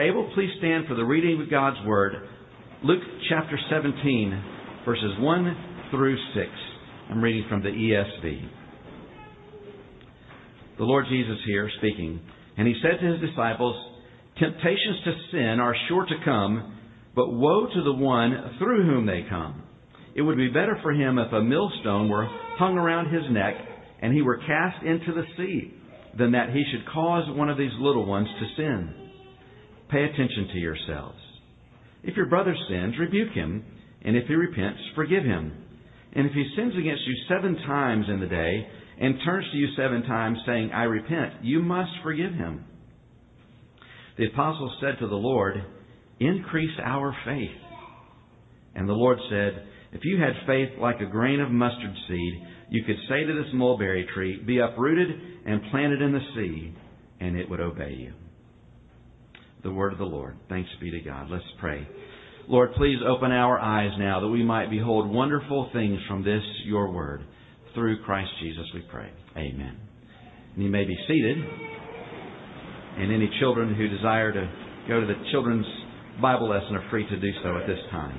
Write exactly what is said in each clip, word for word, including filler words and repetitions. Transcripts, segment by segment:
Able, please stand for the reading of God's Word. Luke chapter seventeen, verses one through six. I'm reading from the E S V. The Lord Jesus here speaking. And He said to His disciples, "Temptations to sin are sure to come, but woe to the one through whom they come. It would be better for him if a millstone were hung around his neck and he were cast into the sea, than that he should cause one of these little ones to sin. Pay attention to yourselves. If your brother sins, rebuke him, and if he repents, forgive him. And if he sins against you seven times in the day, and turns to you seven times saying, 'I repent,' you must forgive him." The apostles said to the Lord, "Increase our faith." And the Lord said, "If you had faith like a grain of mustard seed, you could say to this mulberry tree, 'Be uprooted and planted in the sea,' and it would obey you." The word of the Lord. Thanks be to God. Let's pray. Lord, please open our eyes now that we might behold wonderful things from this, your word. Through Christ Jesus we pray. Amen. And you may be seated. And any children who desire to go to the children's Bible lesson are free to do so at this time.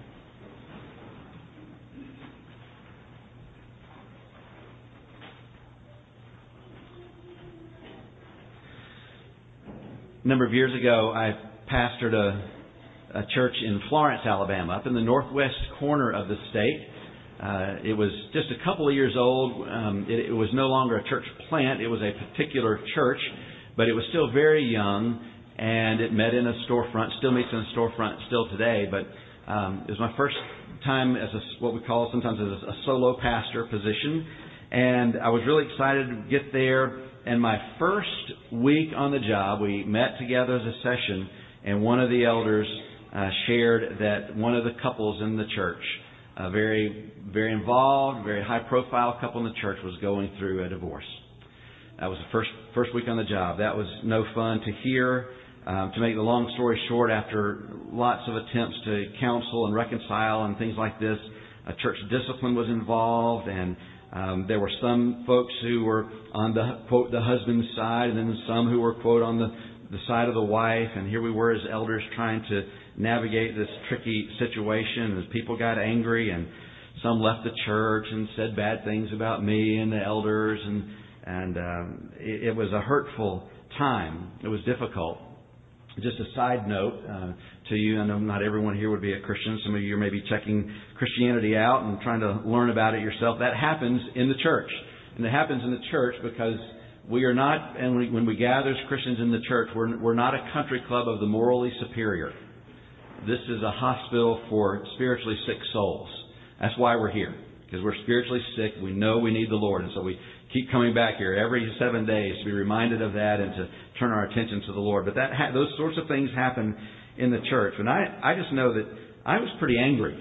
A number of years ago, I pastored a, a church in Florence, Alabama, up in the northwest corner of the state. Uh, it was just a couple of years old. Um, it, it was no longer a church plant. It was a particular church, but it was still very young, and it met in a storefront, still meets in a storefront still today. But um, it was my first time as a, what we call sometimes as a, a solo pastor position, and I was really excited to get there. And my first week on the job, we met together as a session, and one of the elders uh, shared that one of the couples in the church, a very, very involved, very high-profile couple in the church, was going through a divorce. That was the first first week on the job. That was no fun to hear. Um, to make the long story short, after lots of attempts to counsel and reconcile and things like this, a church discipline was involved, and Um, there were some folks who were on the, quote, the husband's side, and then some who were, quote, on the, the side of the wife. And here we were as elders trying to navigate this tricky situation. As people got angry, and some left the church and said bad things about me and the elders. And, and um, it, it was a hurtful time. It was difficult. Just a side note uh, to you, I know not everyone here would be a Christian. Some of you are maybe checking Christianity out and trying to learn about it yourself. That happens in the church. And it happens in the church because we are not, and we, when we gather as Christians in the church, we're, we're not a country club of the morally superior. This is a hospital for spiritually sick souls. That's why we're here. Because we're spiritually sick. We know we need the Lord. And so we keep coming back here every seven days to be reminded of that and to turn our attention to the Lord. But that ha- those sorts of things happen in the church. And I, I just know that I was pretty angry.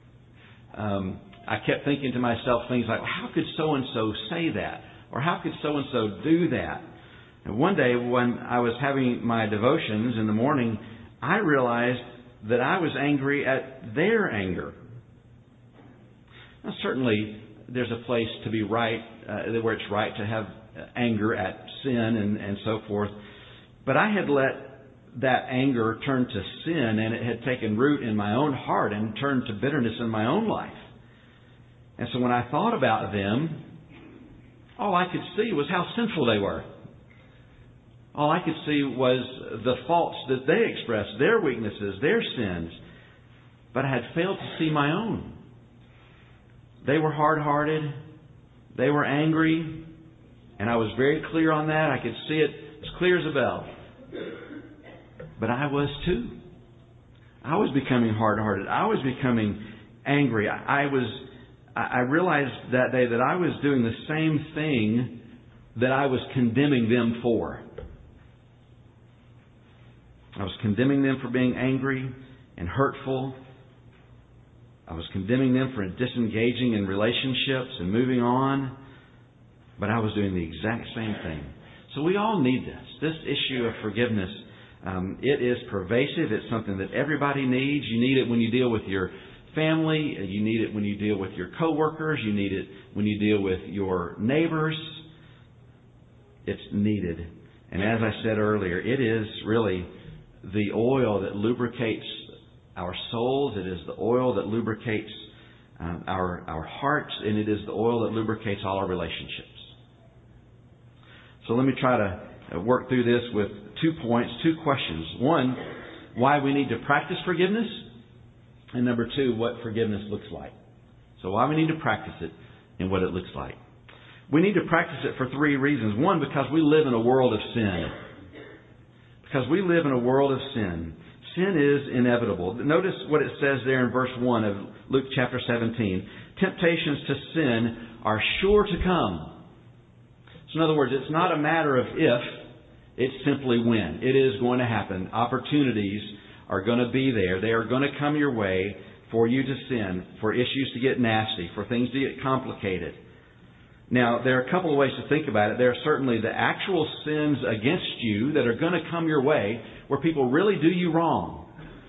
Um, I kept thinking to myself things like, how could so-and-so say that? Or how could so-and-so do that? And one day when I was having my devotions in the morning, I realized that I was angry at their anger. Now, certainly, there's a place to be right, uh, where it's right to have anger at sin and, and so forth. But I had let that anger turn to sin, and it had taken root in my own heart and turned to bitterness in my own life. And so when I thought about them, all I could see was how sinful they were. All I could see was the faults that they expressed, their weaknesses, their sins. But I had failed to see my own. They were hard-hearted. They were angry. And I was very clear on that. I could see it as clear as a bell. But I was too. I was becoming hard-hearted. I was becoming angry. I, I was. I realized that day that I was doing the same thing that I was condemning them for. I was condemning them for being angry and hurtful. I was condemning them for disengaging in relationships and moving on. But I was doing the exact same thing. So we all need this. This issue of forgiveness, um, it is pervasive. It's something that everybody needs. You need it when you deal with your family. You need it when you deal with your coworkers. You need it when you deal with your neighbors. It's needed. And as I said earlier, it is really the oil that lubricates our souls. It is the oil that lubricates um, our, our hearts. And it is the oil that lubricates all our relationships. So let me try to work through this with two points, two questions. One, why we need to practice forgiveness. And number two, what forgiveness looks like. So why we need to practice it and what it looks like. We need to practice it for three reasons. One, because we live in a world of sin. Because we live in a world of sin. Sin is inevitable. Notice what it says there in verse one of Luke chapter seventeen. Temptations to sin are sure to come. So in other words, it's not a matter of if, it's simply when. It is going to happen. Opportunities are going to be there. They are going to come your way for you to sin, for issues to get nasty, for things to get complicated. Now, there are a couple of ways to think about it. There are certainly the actual sins against you that are going to come your way where people really do you wrong.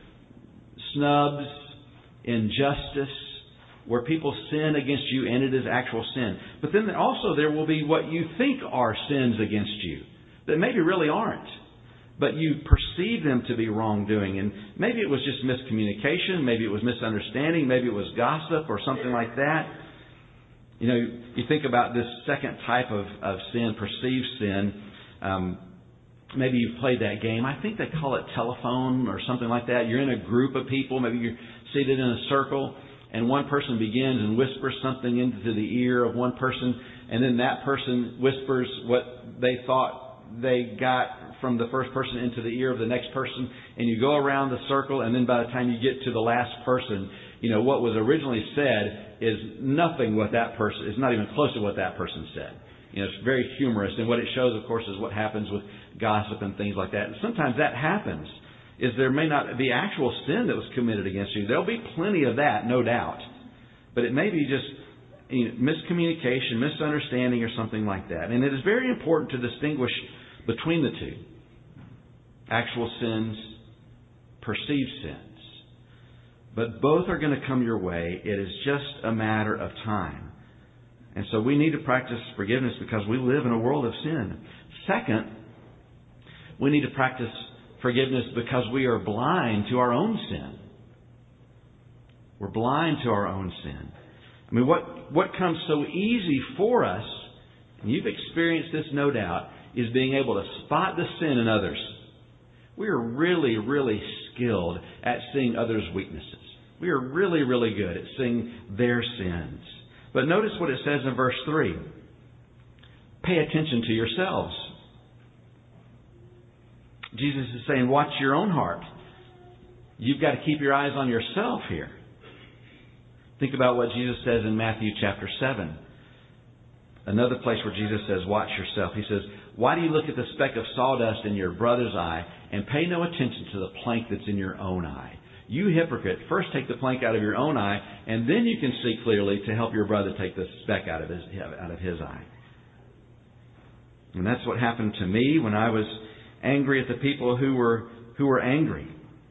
Snubs, injustice, where people sin against you and it is actual sin. But then also there will be what you think are sins against you that maybe really aren't. But you perceive them to be wrongdoing. And maybe it was just miscommunication. Maybe it was misunderstanding. Maybe it was gossip or something like that. You know, you think about this second type of, of sin, perceived sin. Um, maybe you've played that game. I think they call it telephone or something like that. You're in a group of people. Maybe you're seated in a circle. And one person begins and whispers something into the ear of one person. And then that person whispers what they thought they got from the first person into the ear of the next person. And you go around the circle. And then by the time you get to the last person, you know, what was originally said is nothing what that person, is not even close to what that person said. You know, it's very humorous. And what it shows, of course, is what happens with gossip and things like that. And sometimes that happens, is there may not be actual sin that was committed against you. There'll be plenty of that, no doubt. But it may be just, you know, miscommunication, misunderstanding or something like that. And it is very important to distinguish between the two. Actual sins, perceived sins. But both are going to come your way. It is just a matter of time. And so we need to practice forgiveness because we live in a world of sin. Second, we need to practice forgiveness because we are blind to our own sin. We're blind to our own sin. I mean, what, what comes so easy for us, and you've experienced this no doubt, is being able to spot the sin in others. We are really, really skilled at seeing others' weaknesses. We are really, really good at seeing their sins. But notice what it says in verse three. Pay attention to yourselves. Jesus is saying, watch your own heart. You've got to keep your eyes on yourself here. Think about what Jesus says in Matthew chapter seven. Another place where Jesus says, watch yourself. He says, why do you look at the speck of sawdust in your brother's eye and pay no attention to the plank that's in your own eye? You hypocrite, first take the plank out of your own eye, and then you can see clearly to help your brother take the speck out of his, out of his eye. And that's what happened to me when I was angry at the people who were who were angry.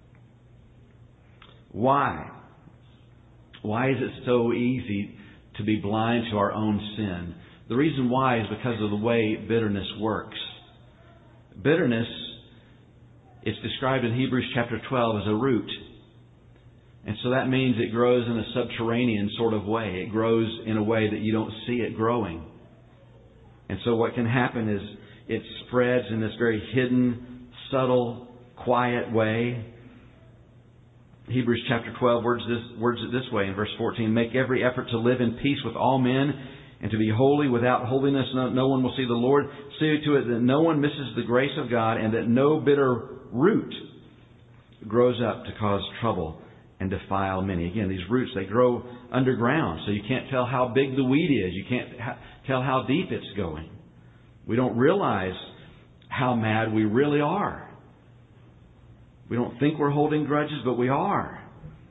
Why? Why is it so easy to be blind to our own sin? The reason why is because of the way bitterness works. Bitterness is described in Hebrews chapter twelve as a root. And so that means it grows in a subterranean sort of way. It grows in a way that you don't see it growing. And so what can happen is it spreads in this very hidden, subtle, quiet way. Hebrews chapter twelve words, this, words it this way in verse fourteen. Make every effort to live in peace with all men and to be holy. Without holiness no, no one will see the Lord. See to it that no one misses the grace of God and that no bitter root grows up to cause trouble and defile many. Again, these roots, they grow underground, so you can't tell how big the weed is. You can't ha- tell how deep it's going. We don't realize how mad we really are. We don't think we're holding grudges, but we are.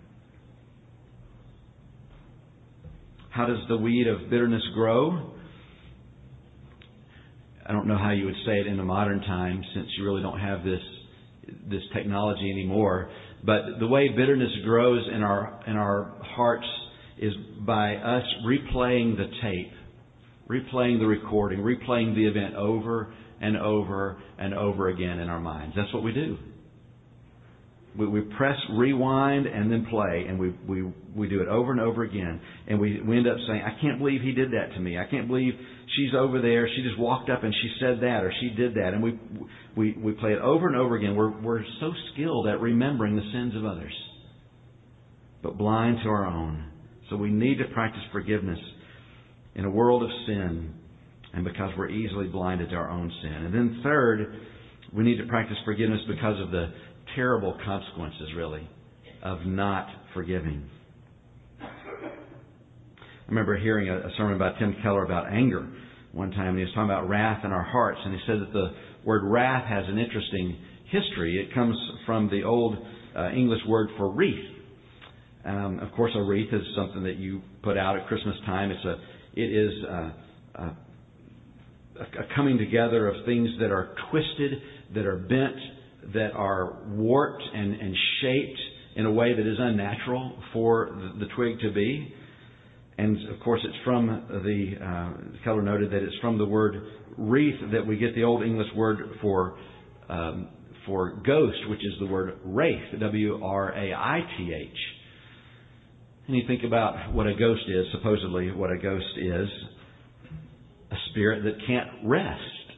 How does the weed of bitterness grow? I don't know how you would say it in the modern time, since you really don't have this this technology anymore. But the way bitterness grows in our in our hearts is by us replaying the tape, replaying the recording, replaying the event over and over and over again in our minds. That's what we do. We, we press rewind and then play, and we, we, we do it over and over again. And we, we end up saying, I can't believe he did that to me. I can't believe she's over there. She just walked up and she said that, or she did that. And we, we, we play it over and over again. We're, we're so skilled at remembering the sins of others, but blind to our own. So we need to practice forgiveness in a world of sin, and because we're easily blinded to our own sin. And then third, we need to practice forgiveness because of the terrible consequences, really, of not forgiving. I remember hearing a, a sermon by Tim Keller about anger one time, and he was talking about wrath in our hearts, and he said that the word wrath has an interesting history. It comes from the old uh, English word for wreath. Um, of course, a wreath is something that you put out at Christmas time. It's a, it is a, a, a coming together of things that are twisted, that are bent, that are warped and, and shaped in a way that is unnatural for the, the twig to be. And of course, it's from the, uh, Keller noted that it's from the word wreath that we get the old English word for um, for ghost, which is the word wraith, W R A I T H. And you think about what a ghost is, supposedly what a ghost is, a spirit that can't rest.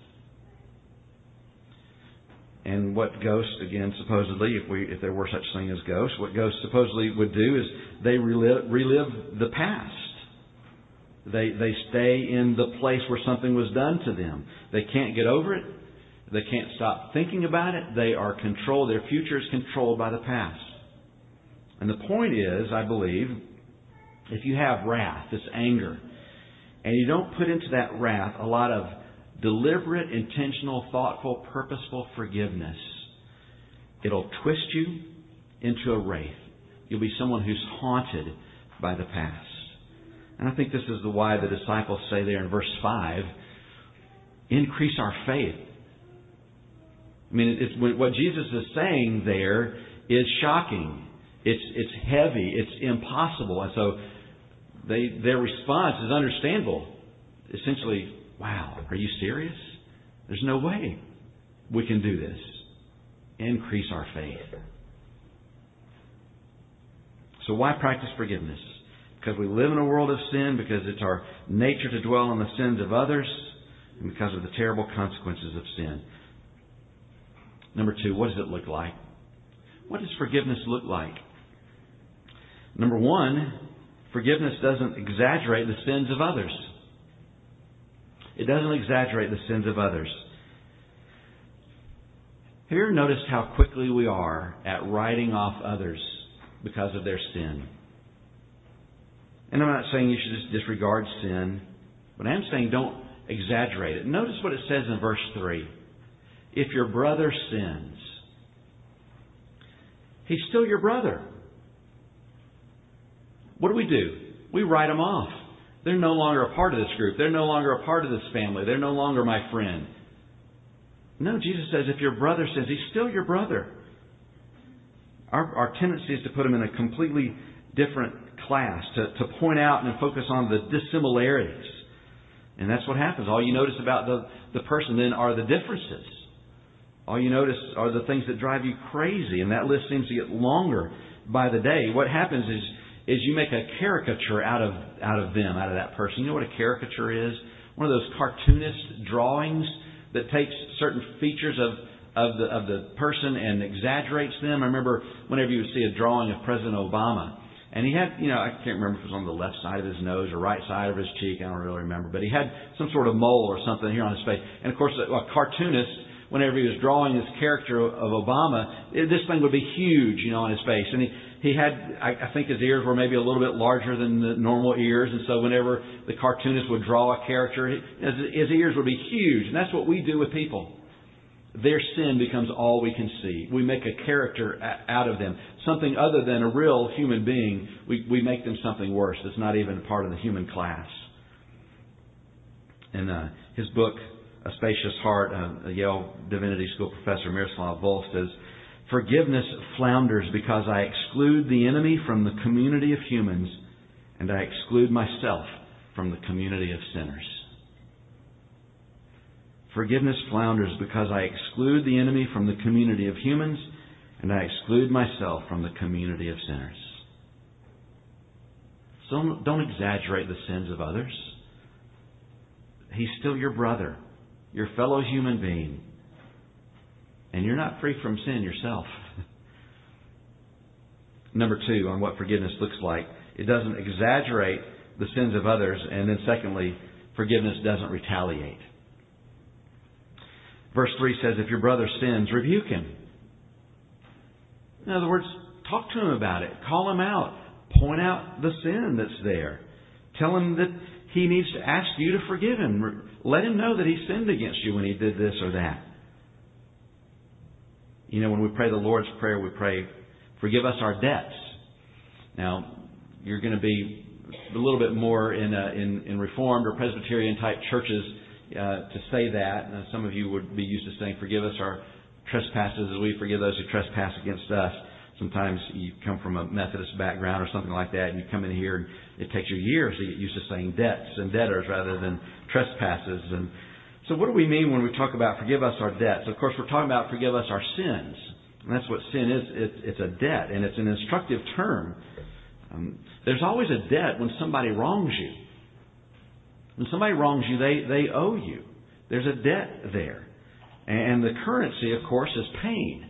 And what ghosts, again, supposedly, if we if there were such thing as ghosts, what ghosts supposedly would do is they relive, relive the past. They they stay in the place where something was done to them. They can't get over it. They can't stop thinking about it. They are controlled. Their future is controlled by the past. And the point is, I believe, if you have wrath, this anger, and you don't put into that wrath a lot of deliberate, intentional, thoughtful, purposeful forgiveness, it'll twist you into a wraith. You'll be someone who's haunted by the past. And I think this is the why the disciples say there in verse five, increase our faith. I mean, it's, what Jesus is saying there is shocking. It's it's heavy. It's impossible. And so they their response is understandable. Essentially, wow, are you serious? There's no way we can do this. Increase our faith. So why practice forgiveness? Because we live in a world of sin, because it's our nature to dwell on the sins of others, and because of the terrible consequences of sin. Number two, what does it look like? What does forgiveness look like? Number one, forgiveness doesn't exaggerate the sins of others. It doesn't exaggerate the sins of others. Have you ever noticed how quickly we are at writing off others because of their sin? And I'm not saying you should just disregard sin, but I am saying don't exaggerate it. Notice what it says in verse three. If your brother sins, he's still your brother. What do we do? We write them off. They're no longer a part of this group. They're no longer a part of this family. They're no longer my friend. No, Jesus says if your brother sins, he's still your brother. Our, our tendency is to put him in a completely different class, to, to point out and focus on the dissimilarities. And that's what happens. All you notice about the, the person then are the differences. All you notice are the things that drive you crazy, and that list seems to get longer by the day. What happens is is you make a caricature out of out of them, out of that person. You know what a caricature is? One of those cartoonist drawings that takes certain features of of the of the person and exaggerates them. I remember whenever you would see a drawing of President Obama, and he had, you know, I can't remember if it was on the left side of his nose or right side of his cheek. I don't really remember, but he had some sort of mole or something here on his face. And of course, a, a cartoonist, whenever he was drawing this character of Obama, this thing would be huge, you know, on his face. And he, he had, I, I think his ears were maybe a little bit larger than the normal ears. And so whenever the cartoonist would draw a character, his, his ears would be huge. And that's what we do with people. Their sin becomes all we can see. We make a character out of them. Something other than a real human being, we, we make them something worse that's not even part of the human class. In uh, his book, A Spacious Heart, uh, a Yale Divinity School professor, Miroslav Volf, says, forgiveness flounders because I exclude the enemy from the community of humans, and I exclude myself from the community of sinners. Forgiveness flounders because I exclude the enemy from the community of humans, and I exclude myself from the community of sinners. So don't, don't exaggerate the sins of others. He's still your brother, your fellow human being. And you're not free from sin yourself. Number two, on what forgiveness looks like. It doesn't exaggerate the sins of others. And then secondly, forgiveness doesn't retaliate. Verse three says, if your brother sins, rebuke him. In other words, talk to him about it. Call him out. Point out the sin that's there. Tell him that he needs to ask you to forgive him. Let him know that he sinned against you when he did this or that. You know, when we pray the Lord's Prayer, we pray, forgive us our debts. Now, you're going to be a little bit more in uh, in, in Reformed or Presbyterian type churches uh, to say that. Uh, some of you would be used to saying, forgive us our trespasses as we forgive those who trespass against us. Sometimes you come from a Methodist background or something like that, and you come in here and it takes you years to get used to saying debts and debtors rather than trespasses. And so what do we mean when we talk about forgive us our debts? Of course, we're talking about forgive us our sins. And that's what sin is. It's, it's a debt, and it's an instructive term. Um, there's always a debt when somebody wrongs you. When somebody wrongs you, they, they owe you. There's a debt there. And the currency, of course, is pain.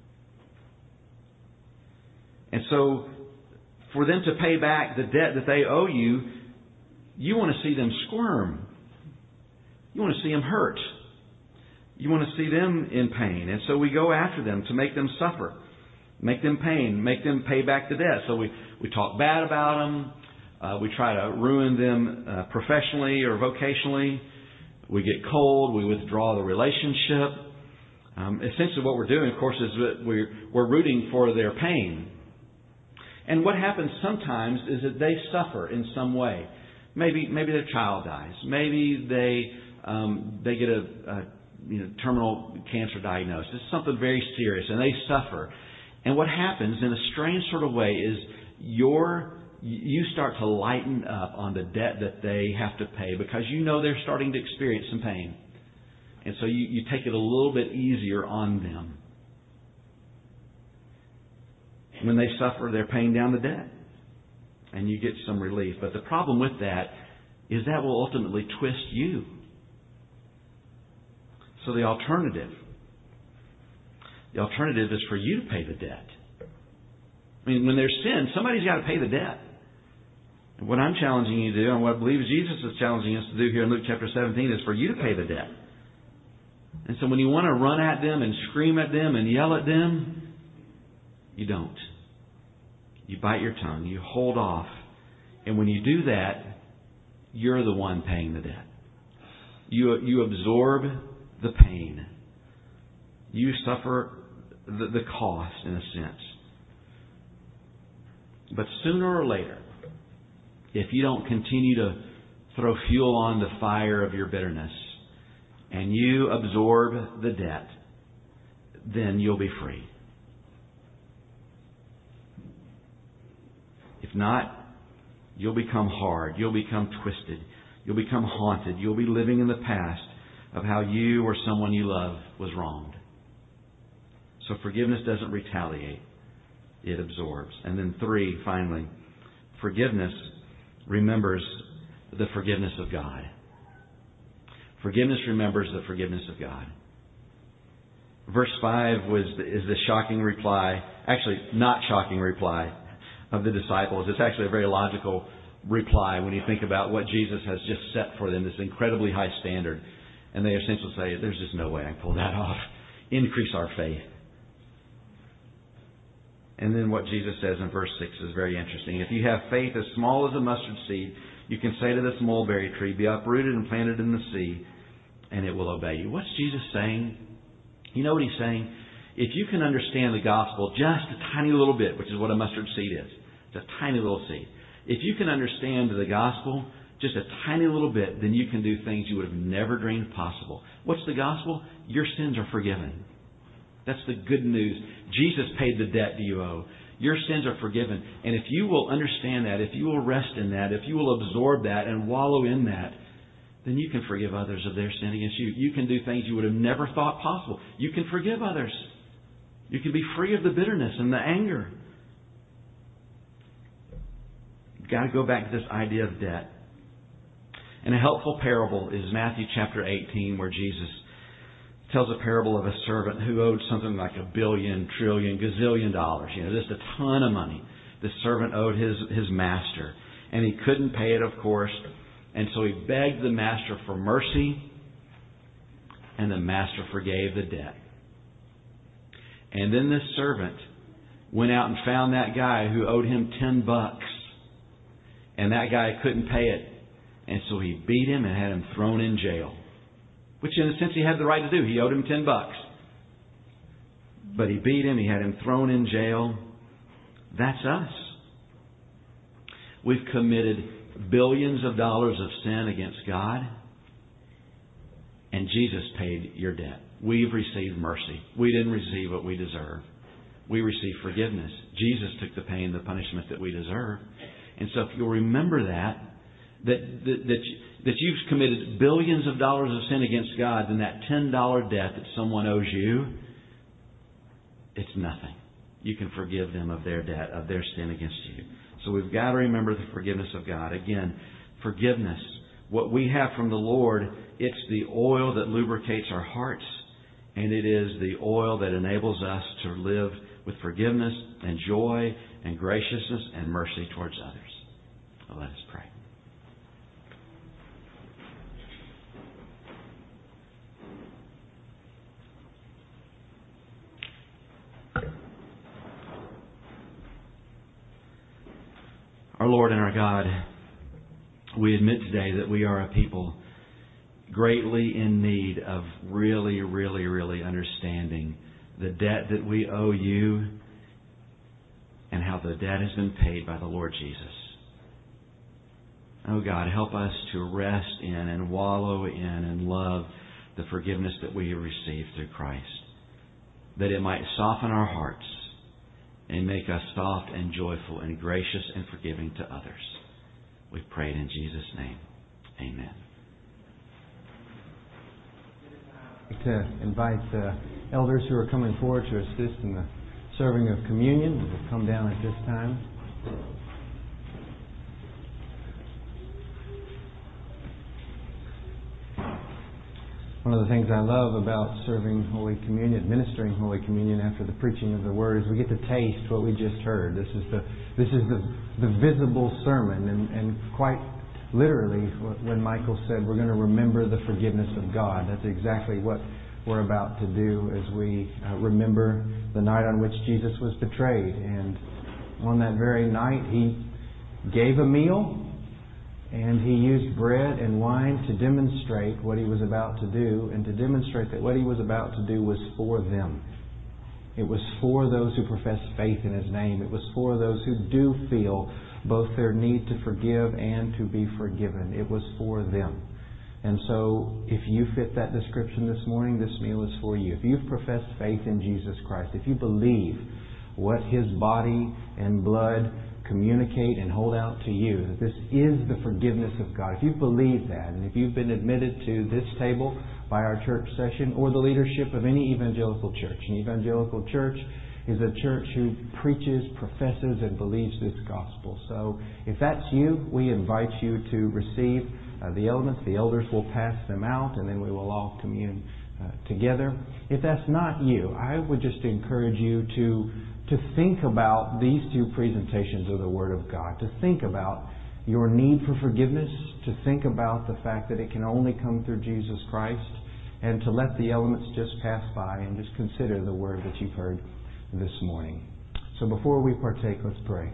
And so, for them to pay back the debt that they owe you, you want to see them squirm. You want to see them hurt. You want to see them in pain. And so we go after them to make them suffer. Make them pain. Make them pay back the debt. So we, we talk bad about them. Uh, we try to ruin them uh, professionally or vocationally. We get cold. We withdraw the relationship. Um, essentially what we're doing, of course, is that we're, we're rooting for their pain. And what happens sometimes is that they suffer in some way. Maybe maybe their child dies. Maybe they um, they get a, a you know, terminal cancer diagnosis. It's something very serious, and they suffer. And what happens in a strange sort of way is your you start to lighten up on the debt that they have to pay because you know they're starting to experience some pain. And so you, you take it a little bit easier on them. When they suffer, they're paying down the debt. And you get some relief. But the problem with that is that will ultimately twist you. So the alternative, the alternative is for you to pay the debt. I mean, when there's sin, somebody's got to pay the debt. And what I'm challenging you to do, and what I believe Jesus is challenging us to do here in Luke chapter seventeen, is for you to pay the debt. And so when you want to run at them and scream at them and yell at them, you don't. You bite your tongue. You hold off. And when you do that, you're the one paying the debt. You, you absorb the pain. You suffer the, the cost, in a sense. But sooner or later, if you don't continue to throw fuel on the fire of your bitterness and you absorb the debt, then you'll be free. If not, you'll become hard. You'll become twisted. You'll become haunted. You'll be living in the past of how you or someone you love was wronged. So forgiveness doesn't retaliate. It absorbs. And then three, finally, forgiveness remembers the forgiveness of God. Forgiveness remembers the forgiveness of God. Verse five was is the shocking reply, actually not shocking reply of the disciples. It's actually a very logical reply when you think about what Jesus has just set for them, this incredibly high standard. And they essentially say, there's just no way I can pull that off. Increase our faith. And then what Jesus says in verse six is very interesting. If you have faith as small as a mustard seed, you can say to this mulberry tree, be uprooted and planted in the sea, and it will obey you. What's Jesus saying? You know what He's saying? If you can understand the gospel just a tiny little bit, which is what a mustard seed is. It's a tiny little seed. If you can understand the gospel just a tiny little bit, then you can do things you would have never dreamed possible. What's the gospel? Your sins are forgiven. That's the good news. Jesus paid the debt you owe. Your sins are forgiven. And if you will understand that, if you will rest in that, if you will absorb that and wallow in that, then you can forgive others of their sin against you. You can do things you would have never thought possible. You can forgive others. You can be free of the bitterness and the anger. You've got to go back to this idea of debt. And a helpful parable is Matthew chapter eighteen, where Jesus tells a parable of a servant who owed something like a billion, trillion, gazillion dollars. You know, just a ton of money. The servant owed his, his master. And he couldn't pay it, of course. And so he begged the master for mercy. And the master forgave the debt. And then this servant went out and found that guy who owed him ten bucks. And that guy couldn't pay it. And so he beat him and had him thrown in jail. Which in a sense he had the right to do. He owed him ten bucks. But he beat him. He had him thrown in jail. That's us. We've committed billions of dollars of sin against God. And Jesus paid your debt. We've received mercy. We didn't receive what we deserve. We received forgiveness. Jesus took the pain, the punishment that we deserve. And so if you'll remember that, that, that, that, that you've committed billions of dollars of sin against God, then that ten dollar debt that someone owes you, it's nothing. You can forgive them of their debt, of their sin against you. So we've got to remember the forgiveness of God. Again, forgiveness. What we have from the Lord, it's the oil that lubricates our hearts. And it is the oil that enables us to live with forgiveness and joy and graciousness and mercy towards others. Well, let us pray. Our Lord and our God, we admit today that we are a people greatly in need of really, really, really understanding the debt that we owe you and how the debt has been paid by the Lord Jesus. Oh God, help us to rest in and wallow in and love the forgiveness that we have received through Christ, that it might soften our hearts and make us soft and joyful and gracious and forgiving to others. We pray it in Jesus' name. Amen. To invite the elders who are coming forward to assist in the serving of communion will come down at this time. One of the things I love about serving Holy Communion, administering Holy Communion after the preaching of the Word, is we get to taste what we just heard. This is the this is the the visible sermon, and, and quite literally, when Michael said we're going to remember the forgiveness of God, that's exactly what we're about to do as we uh, remember the night on which Jesus was betrayed. And on that very night, He gave a meal. And He used bread and wine to demonstrate what He was about to do, and to demonstrate that what He was about to do was for them. It was for those who profess faith in His name. It was for those who do feel both their need to forgive and to be forgiven. It was for them. And so, if you fit that description this morning, this meal is for you. If you've professed faith in Jesus Christ, if you believe what His body and blood communicate and hold out to you, that this is the forgiveness of God. If you believe that, and if you've been admitted to this table by our church session or the leadership of any evangelical church, an evangelical church is a church who preaches, professes, and believes this gospel. So if that's you, we invite you to receive uh, the elements. The elders will pass them out, and then we will all commune uh, together. If that's not you, I would just encourage you to to think about these two presentations of the Word of God, to think about your need for forgiveness, to think about the fact that it can only come through Jesus Christ, and to let the elements just pass by and just consider the Word that you've heard this morning. So before we partake, let's pray.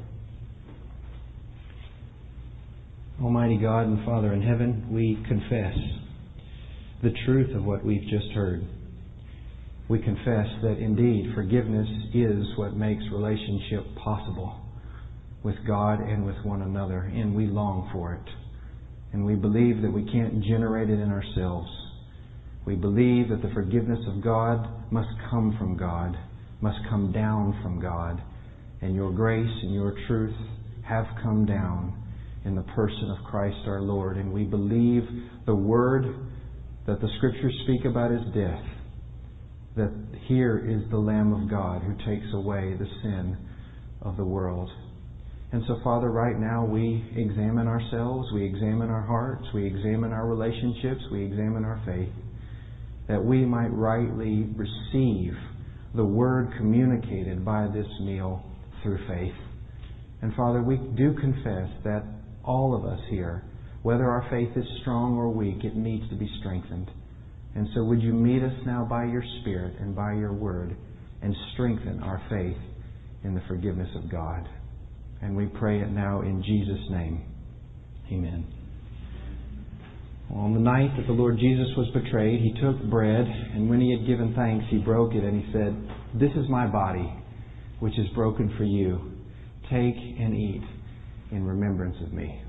Almighty God and Father in heaven, we confess the truth of what we've just heard. We confess that indeed forgiveness is what makes relationship possible with God and with one another, and we long for it. And we believe that we can't generate it in ourselves. We believe that the forgiveness of God must come from God, must come down from God, and your grace and your truth have come down in the person of Christ our Lord. And we believe the word that the Scriptures speak about His death, that here is the Lamb of God who takes away the sin of the world. And so, Father, right now we examine ourselves, we examine our hearts, we examine our relationships, we examine our faith, that we might rightly receive the Word communicated by this meal through faith. And Father, we do confess that all of us here, whether our faith is strong or weak, it needs to be strengthened. And so would you meet us now by your Spirit and by your Word and strengthen our faith in the forgiveness of God. And we pray it now in Jesus' name. Amen. On the night that the Lord Jesus was betrayed, He took bread, and when He had given thanks, He broke it, and He said, "This is my body, which is broken for you. Take and eat in remembrance of me."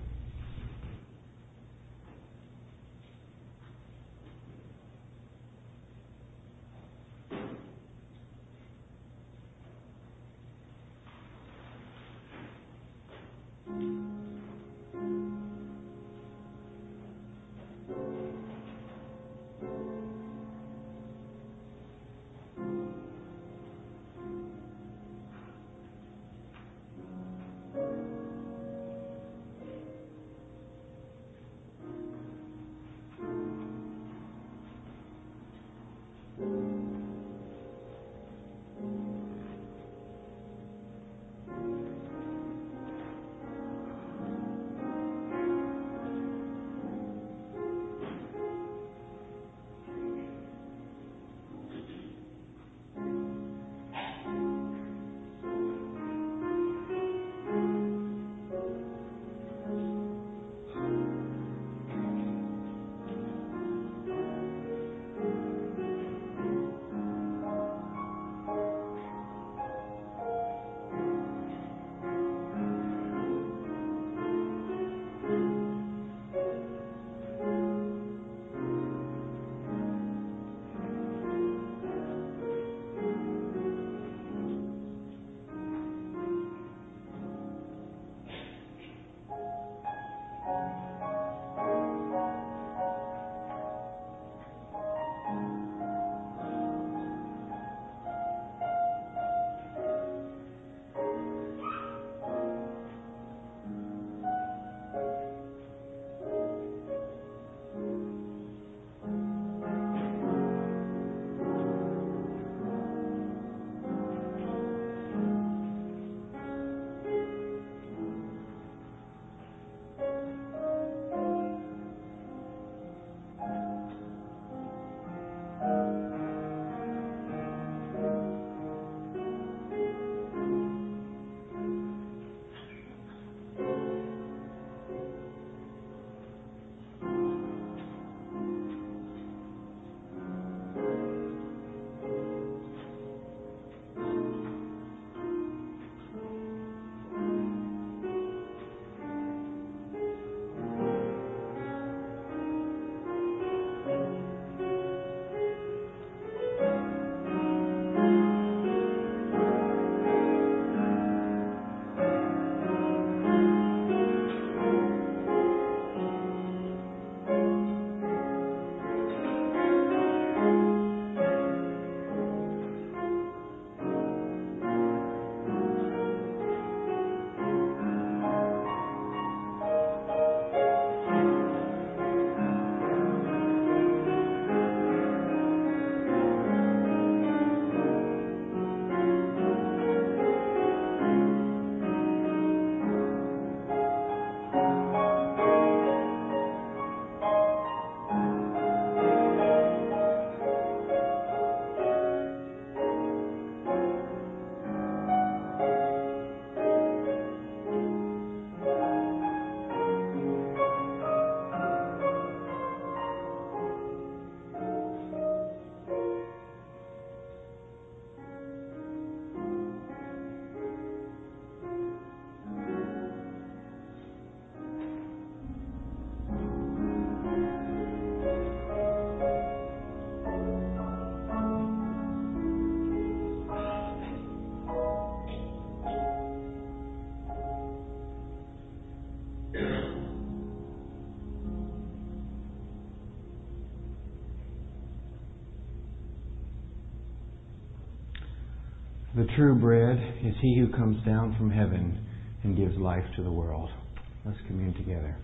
The true bread is He who comes down from heaven and gives life to the world. Let's commune together.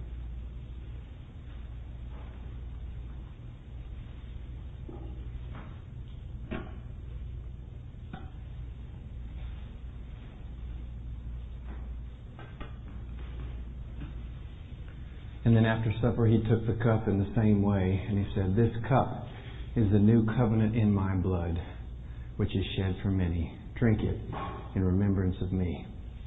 And then after supper, He took the cup in the same way, and He said, "This cup is the new covenant in my blood, which is shed for many. Drink it in remembrance of me."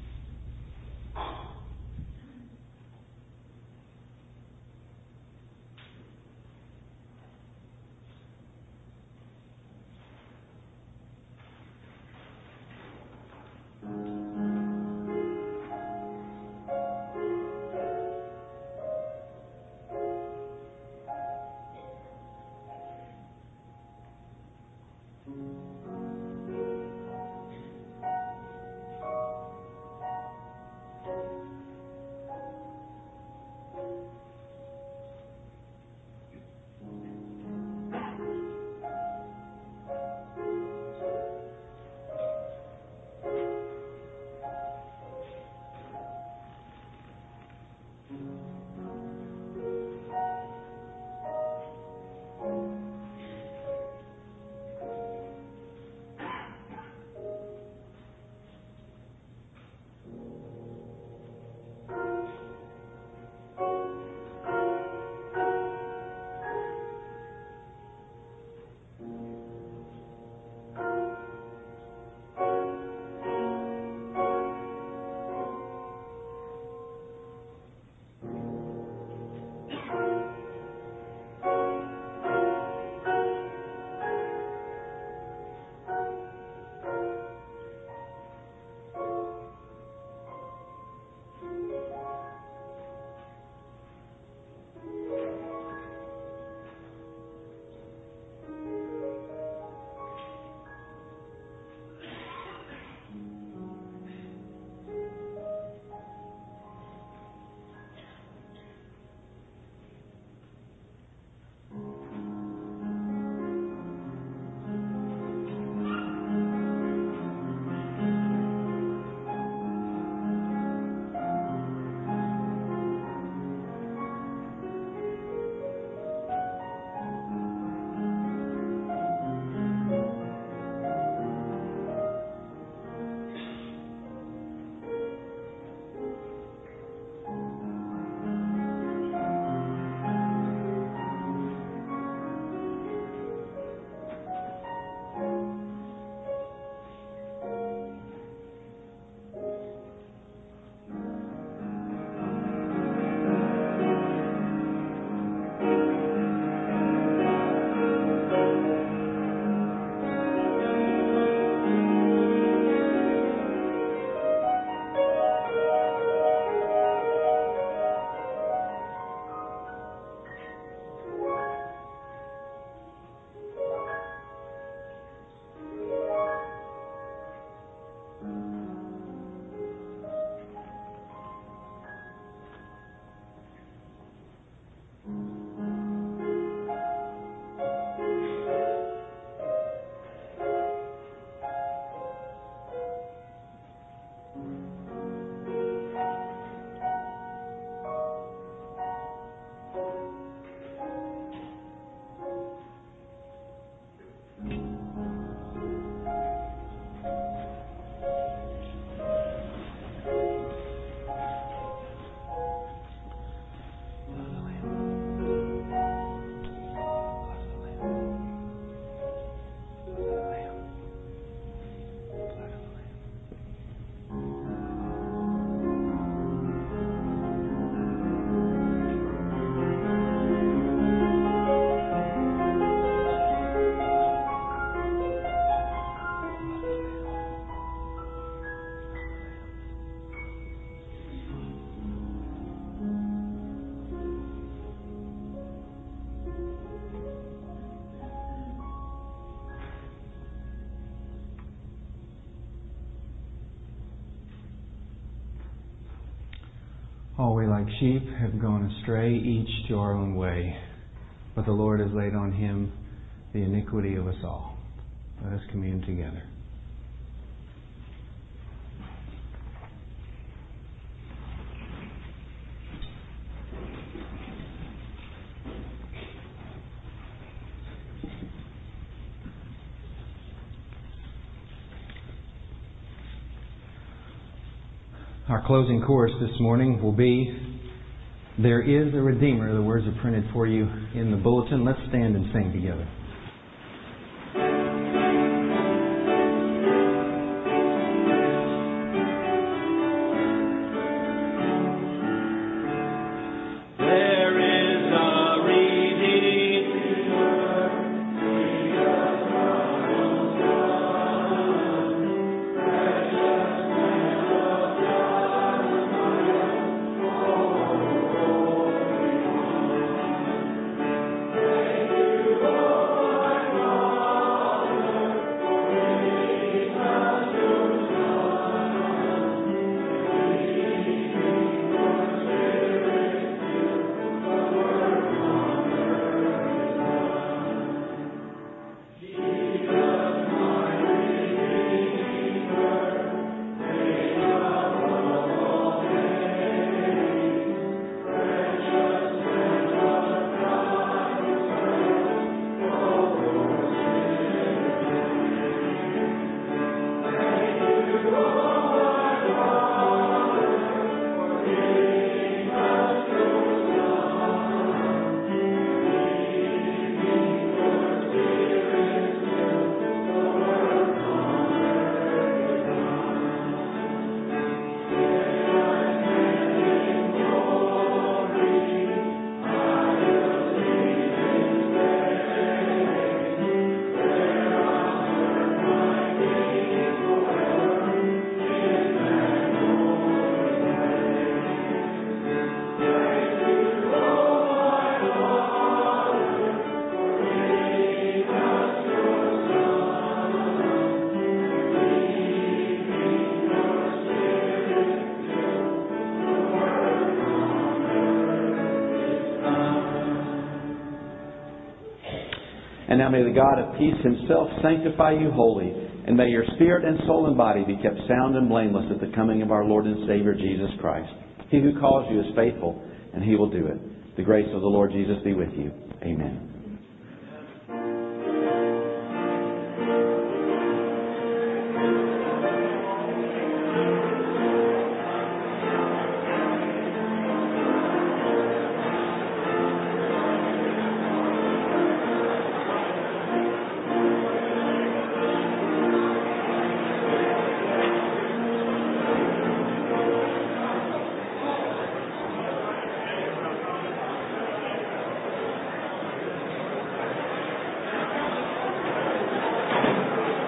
All we like sheep have gone astray, each to our own way. But the Lord has laid on Him the iniquity of us all. Let us commune together. Our closing chorus this morning will be, "There is a Redeemer." The words are printed for you in the bulletin. Let's stand and sing together. And now may the God of peace himself sanctify you wholly, and may your spirit and soul and body be kept sound and blameless at the coming of our Lord and Savior Jesus Christ. He who calls you is faithful, and he will do it. The grace of the Lord Jesus be with you. Amen.